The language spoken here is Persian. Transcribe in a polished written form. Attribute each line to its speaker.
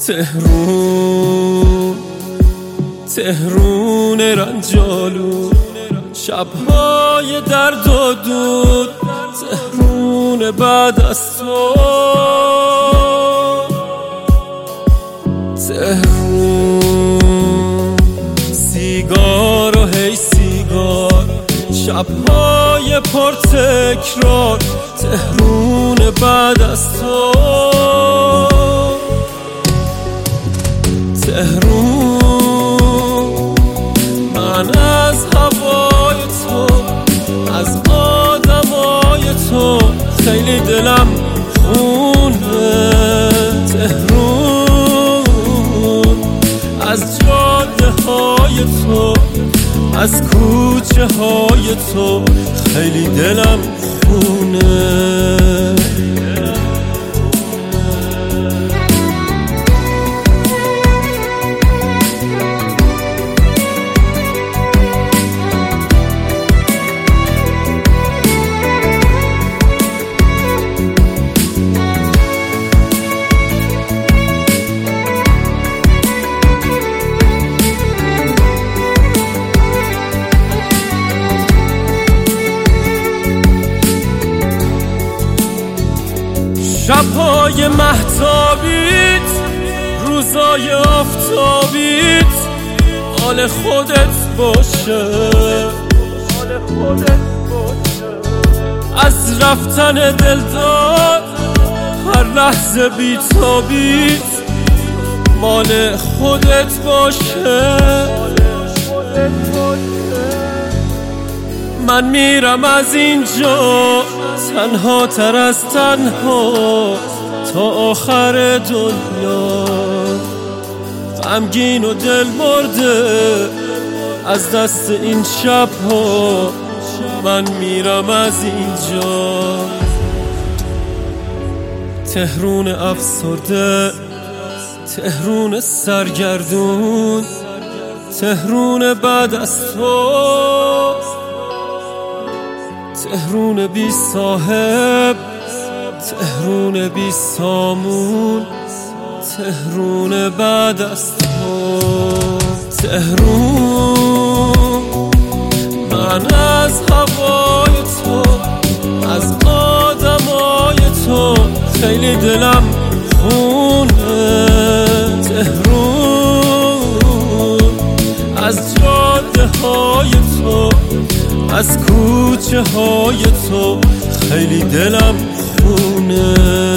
Speaker 1: تهرون رنجالو، شبهای درد و دود، تهرون بعد از تو، تهرون سیگار و هی سیگار، شبهای پر تکرار، تهرون بعد از تو، تهرون من از هوای تو، از آدمای تو خیلی دلم خونه، تهرون از جاده های تو، از کوچه های تو خیلی دلم خونه. شبهای مهتابیت، روزای آفتابیت، حال خودت باشه، از رفتن دلدار هر لحظه بیتابیت مال خودت باشه. من میرم از اینجا تنها تر از تنها تا آخر دنیا، غمگین و دل مرده از دست این شبها. من میرم از اینجا، تهرون افسرده، تهرون سرگردون، تهرون بعد از تو، تهرون بی صاحب، تهرون بی سامون، تهرون بعد از تو، تهرون من از هوای تو، از آدمای تو خیلی دلم خونه، تهرون از جاده های تو، از کوچه های تو خیلی دلم خونه.